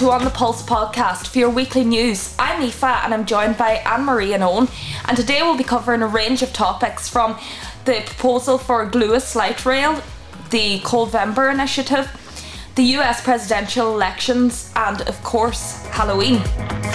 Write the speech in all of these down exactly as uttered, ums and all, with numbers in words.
to On The Pulse podcast for your weekly news. I'm Aoife and I'm joined by Anne-Marie and Owen, and today we'll be covering a range of topics from the proposal for Gluas Light Rail, the Coldvember initiative, the U S presidential elections, and of course, Halloween.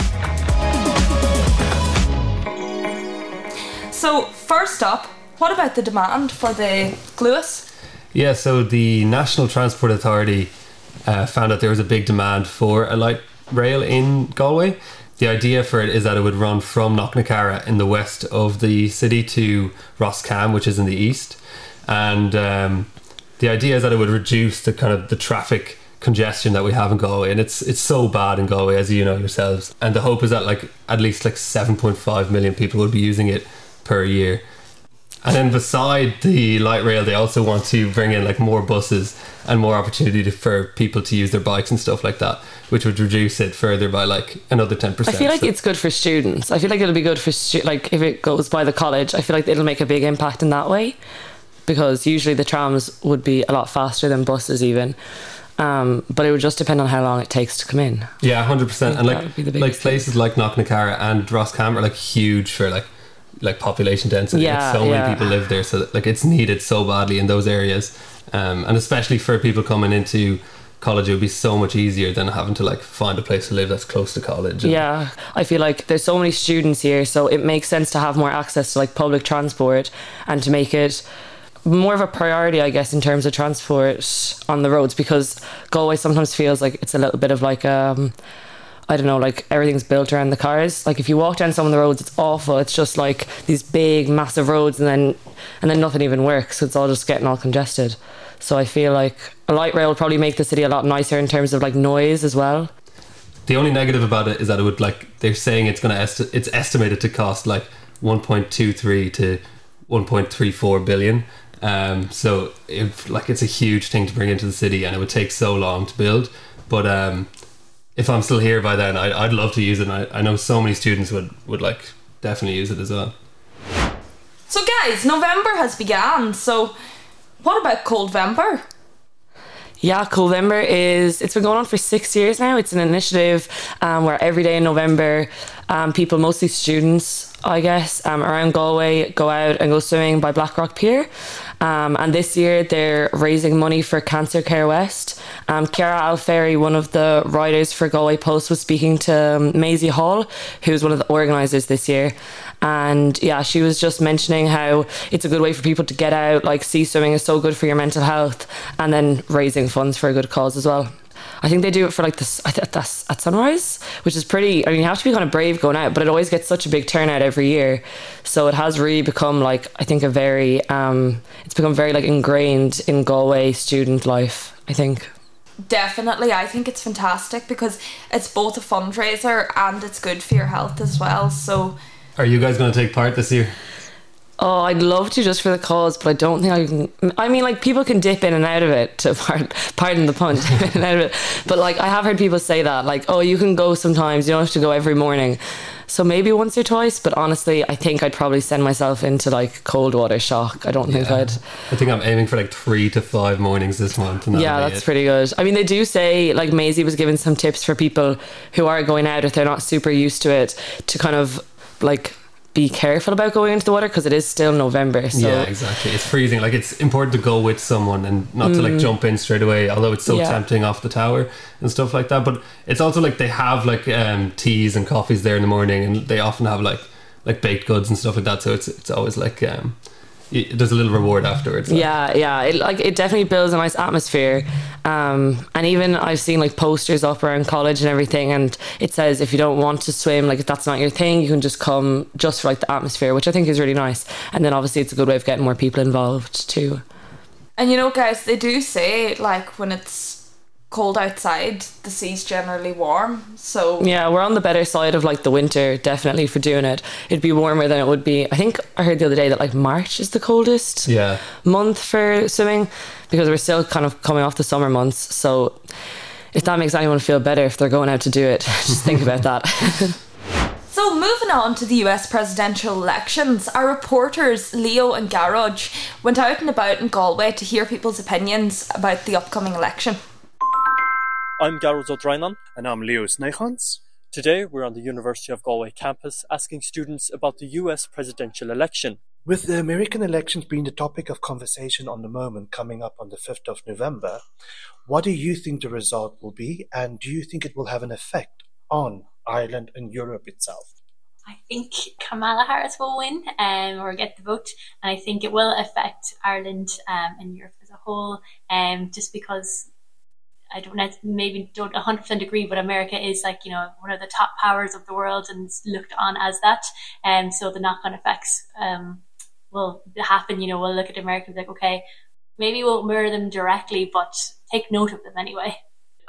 So first up, what about the demand for the Gluas? Yeah, so the National Transport Authority uh, found that there was a big demand for a light rail in Galway. The idea for it is that it would run from Knocknacarra in the west of the city to Roscommon, which is in the east. And um, the idea is that it would reduce the kind of the traffic congestion that we have in Galway, and it's it's so bad in Galway, as you know yourselves. And the hope is that like at least like seven point five million people would be using it per year. And then beside the light rail, they also want to bring in like more buses and more opportunity to, for people to use their bikes and stuff like that, which would reduce it further by like another ten percent. I feel like so. it's good for students. I feel like it'll be good for stu- like if it goes by the college, I feel like it'll make a big impact in that way, because usually the trams would be a lot faster than buses even. Um, but it would just depend on how long it takes to come in. Yeah, one hundred percent. And like like places thing. like Knocknacarra and Roscommon are like huge for like like population density. Yeah, like so yeah. many people live there, so that, like it's needed so badly in those areas, um, and especially for people coming into college, it would be so much easier than having to like find a place to live that's close to college. And yeah, I feel like there's so many students here, so it makes sense to have more access to like public transport and to make it more of a priority, I guess, in terms of transport on the roads, because Galway sometimes feels like it's a little bit of like um I don't know, like everything's built around the cars. Like if you walk down some of the roads, it's awful. It's just like these big, massive roads, and then and then nothing even works. It's all just getting all congested. So I feel like a light rail will probably make the city a lot nicer in terms of like noise as well. The only negative about it is that it would like they're saying it's going to esti- it's estimated to cost like one point two three to one point three four billion. Um, so if like it's a huge thing to bring into the city, and it would take so long to build. But um. If I'm still here by then, I'd, I'd love to use it. And I, I know so many students would, would like definitely use it as well. So guys, November has begun, so what about Coldvember? Yeah, Coldvember is, it's been going on for six years now. It's an initiative um, where every day in November, um, people, mostly students, I guess, um, around Galway go out and go swimming by Blackrock Pier. Um, and this year they're raising money for Cancer Care West. Um, Ciara Alferry, one of the writers for Galway Post, was speaking to um, Maisie Hall, who's one of the organisers this year. And yeah, she was just mentioning how it's a good way for people to get out, like sea swimming is so good for your mental health, and then raising funds for a good cause as well. I think they do it for like this at, at sunrise, which is pretty, I mean, you have to be kind of brave going out, but it always gets such a big turnout every year. So it has really become like, I think a very, um, it's become very like ingrained in Galway student life, I think. Definitely, I think it's fantastic because it's both a fundraiser and it's good for your health as well. So, are you guys going to take part this year? Oh, I'd love to just for the cause, but I don't think I can. I mean, like people can dip in and out of it. To pardon, pardon the pun, dip in and out of it. But like I have heard people say that, like, oh, you can go sometimes. You don't have to go every morning. So maybe once or twice. But honestly, I think I'd probably send myself into like cold water shock. I don't think yeah. I'd. I think I'm aiming for like three to five mornings this month. And yeah, that's it. pretty good. I mean, they do say like Maisie was giving some tips for people who are going out if they're not super used to it to kind of like. Be careful about going into the water because it is still November. So. Yeah, exactly. It's freezing. Like it's important to go with someone and not mm. to like jump in straight away. Although it's so yeah. tempting off the tower and stuff like that. But it's also like they have like um, teas and coffees there in the morning, and they often have like like baked goods and stuff like that. So it's it's always like um, it, there's a little reward afterwards. Like. Yeah, yeah. It like it definitely builds a nice atmosphere. Um, and even I've seen like posters up around college and everything, and it says if you don't want to swim, like if that's not your thing, you can just come just for like the atmosphere, which I think is really nice. And then obviously it's a good way of getting more people involved too. And you know, guys, they do say like when it's cold outside, the sea's generally warm. So yeah, we're on the better side of like the winter, definitely, for doing it. It'd be warmer than it would be. I think I heard the other day that like March is the coldest yeah. month for swimming, because we're still kind of coming off the summer months. So if that makes anyone feel better if they're going out to do it, just think about that. So moving on to the U S presidential elections, our reporters Leo and Garage went out and about in Galway to hear people's opinions about the upcoming election. I'm Gareth O'Drynan. And I'm Leo Sneichans. Today we're on the University of Galway campus asking students about the U S presidential election. With the American elections being the topic of conversation on the moment coming up on the fifth of November, what do you think the result will be, and do you think it will have an effect on Ireland and Europe itself? I think Kamala Harris will win um, or get the vote, and I think it will affect Ireland um, and Europe as a whole, um, just because I don't know, maybe don't one hundred percent agree, but America is like, you know, one of the top powers of the world and is looked on as that, and um, so the knock-on effects um, will happen. You know, we'll look at Americans like, okay, maybe we won't mirror them directly, but take note of them anyway.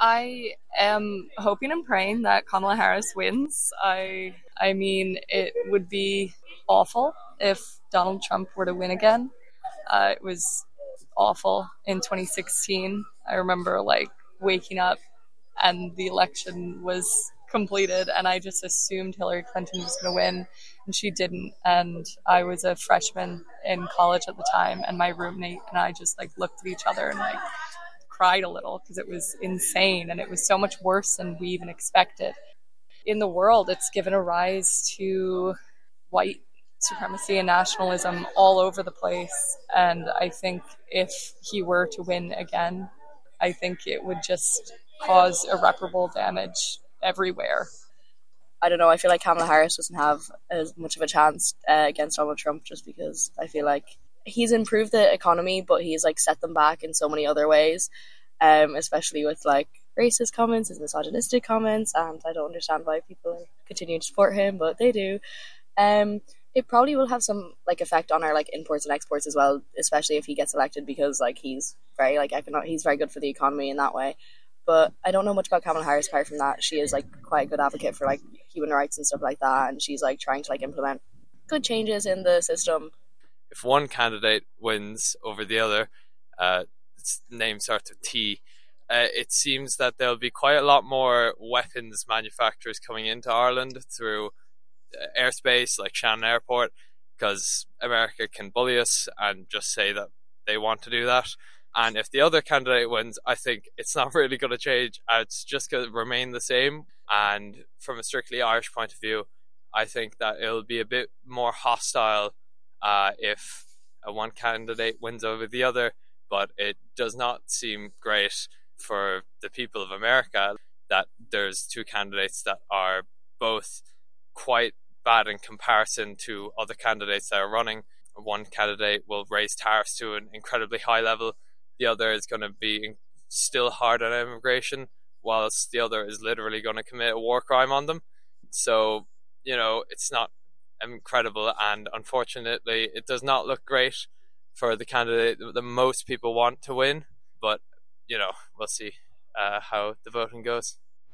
I am hoping and praying that Kamala Harris wins. I I mean, it would be awful if Donald Trump were to win again. Uh, it was awful in twenty sixteen. I remember like waking up and the election was completed and I just assumed Hillary Clinton was going to win, and she didn't. And I was a freshman in college at the time, and my roommate and I just like looked at each other and like cried a little because it was insane and it was so much worse than we even expected. In the world, it's given a rise to white supremacy and nationalism all over the place, and I think if he were to win again, I think it would just cause irreparable damage everywhere. I don't know, I feel like Kamala Harris doesn't have as much of a chance uh, against Donald Trump, just because I feel like he's improved the economy, but he's like set them back in so many other ways, um, especially with like racist comments, his misogynistic comments, and I don't understand why people continue to support him, but they do. Um, it probably will have some like effect on our like imports and exports as well, especially if he gets elected, because like he's very like econo- he's very good for the economy in that way. But I don't know much about Kamala Harris apart from that. She is like quite a good advocate for like human rights and stuff like that, and she's like trying to like implement good changes in the system. If one candidate wins over the other, uh, its name starts with T, uh, it seems that there'll be quite a lot more weapons manufacturers coming into Ireland through airspace like Shannon Airport, because America can bully us and just say that they want to do that. And if the other candidate wins, I think it's not really going to change. It's just going to remain the same. And from a strictly Irish point of view, I think that it'll be a bit more hostile uh, if uh, one candidate wins over the other. But it does not seem great for the people of America that there's two candidates that are both quite bad in comparison to other candidates that are running. One candidate will raise tariffs to an incredibly high level. The other is going to be still hard on immigration, whilst the other is literally going to commit a war crime on them. So, you know, it's not incredible, and unfortunately it does not look great for the candidate that most people want to win. But, you know, we'll see uh, how the voting goes.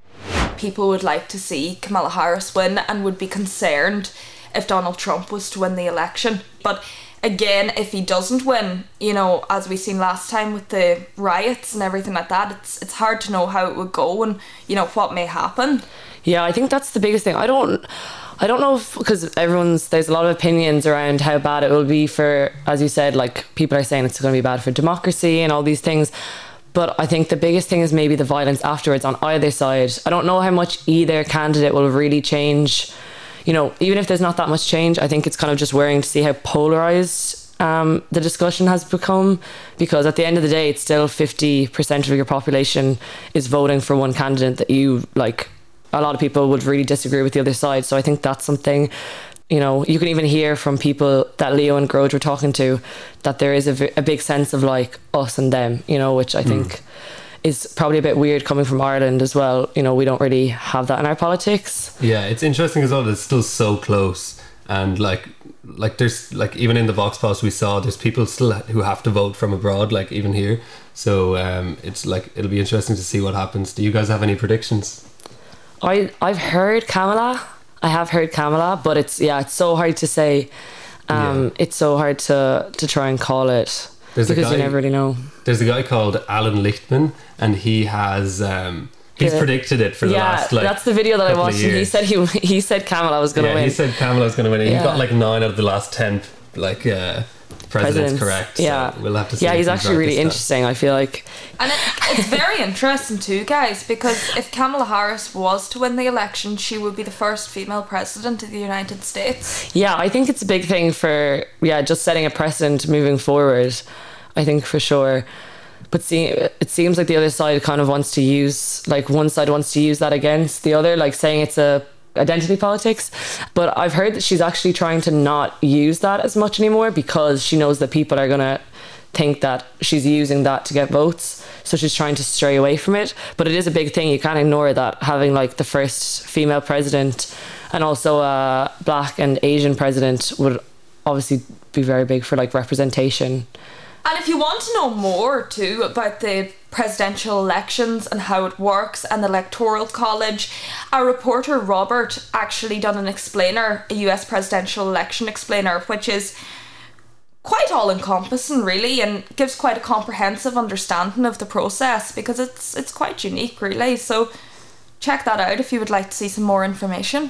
People would like to see Kamala Harris win and would be concerned if Donald Trump was to win the election. But again, if he doesn't win, you know, as we seen last time with the riots and everything like that, it's it's hard to know how it would go and, you know, what may happen. Yeah, I think that's the biggest thing. I don't I don't know if, because everyone's, there's a lot of opinions around how bad it will be for, as you said, like people are saying it's going to be bad for democracy and all these things. But I think the biggest thing is maybe the violence afterwards on either side. I don't know how much either candidate will really change. You know, even if there's not that much change, I think it's kind of just worrying to see how polarised um, the discussion has become. Because at the end of the day, it's still fifty percent of your population is voting for one candidate that you, like, a lot of people would really disagree with the other side. So I think that's something, you know, you can even hear from people that Leo and Groge were talking to, that there is a, v- a big sense of like us and them, you know, which I mm. think is probably a bit weird coming from Ireland as well. You know, we don't really have that in our politics. Yeah, it's interesting as well that it's still so close, and like like there's like even in the Vox Post we saw there's people still who have to vote from abroad, like even here. So um, it's like it'll be interesting to see what happens. Do you guys have any predictions? I I've heard Kamala. I have heard Kamala, but it's yeah, it's so hard to say. Um, yeah. It's so hard to to try and call it. There's because a guy, you never really know. There's a guy called Alan Lichtman, and he has um, he's yeah. predicted it for the yeah, last like. That's the video that I watched, and he said he he said Kamala was going to yeah, win. He said Kamala was going to win. Yeah. He got like nine out of the last ten like uh, president's presidents. correct. Yeah, so we'll have to see. Yeah, if he's actually right really this time. interesting. I feel like, And it, it's very interesting too, guys, because if Kamala Harris was to win the election, she would be the first female president of the United States. yeah, I think it's a big thing for yeah, just setting a precedent moving forward. I think for sure. But see, it seems like the other side kind of wants to use, like one side wants to use that against the other, like saying it's a identity politics. But I've heard that she's actually trying to not use that as much anymore because she knows that people are going to think that she's using that to get votes. So she's trying to stray away from it. But it is a big thing. You can't ignore that, having like the first female president and also a black and Asian president would obviously be very big for like representation. And if you want to know more too about the presidential elections and how it works and the Electoral College, our reporter Robert actually done an explainer, a U S presidential election explainer, which is quite all-encompassing really and gives quite a comprehensive understanding of the process because it's it's quite unique really. So check that out if you would like to see some more information.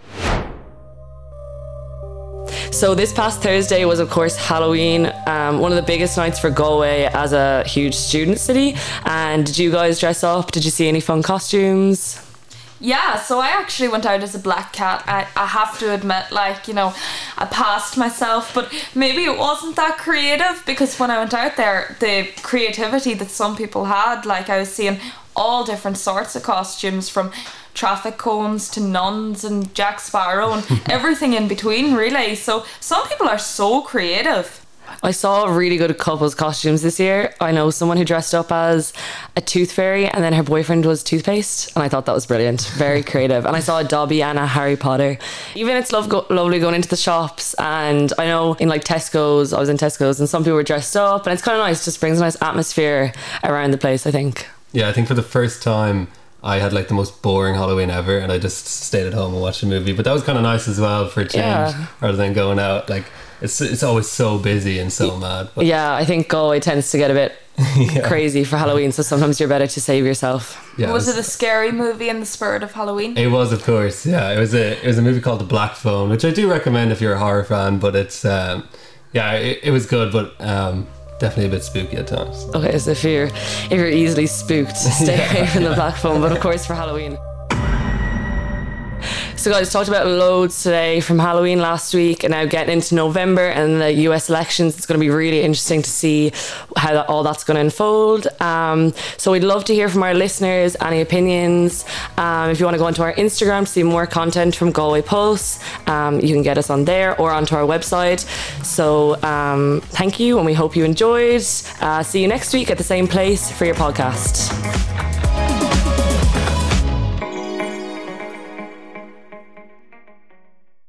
So this past Thursday was of course Halloween, um, one of the biggest nights for Galway as a huge student city. And did you guys dress up? Did you see any fun costumes? Yeah, so I actually went out as a black cat. I, I have to admit, like, you know, I passed myself, but maybe it wasn't that creative because when I went out there, the creativity that some people had, like I was seeing all different sorts of costumes from traffic cones to nuns and Jack Sparrow and everything in between really. So some people are so creative. I saw really good couples costumes this year. I know someone who dressed up as a tooth fairy and then her boyfriend was toothpaste, and I thought that was brilliant, very creative. And I saw a Dobby and a Harry Potter. Even it's love go- lovely going into the shops, and I know in like Tesco's, I was in Tesco's and some people were dressed up and it's kind of nice, just brings a nice atmosphere around the place, I think. Yeah, I think for the first time I had like the most boring Halloween ever and I just stayed at home and watched a movie, but that was kind of nice as well for a change. Yeah. Rather than going out. Like it's it's always so busy and so mad. But yeah, I think Galway tends to get a bit yeah. crazy for Halloween, so sometimes you're better to save yourself. Yeah, was, was it a scary movie in the spirit of Halloween? It was, of course. Yeah, it was a it was a movie called The Black Phone, which I do recommend if you're a horror fan. But it's um, yeah, it, it was good, but um, definitely a bit spooky at times. Okay, so if you're if you're easily spooked, stay yeah. away from The Black Phone. But of course, for Halloween. So guys, talked about loads today from Halloween last week and now getting into November and the U S elections. It's going to be really interesting to see how that, all that's going to unfold. Um, so we'd love to hear from our listeners, any opinions. Um, if you want to go onto our Instagram to see more content from Galway Pulse, um, you can get us on there or onto our website. So um, thank you and we hope you enjoyed. Uh, see you next week at the same place for your podcast.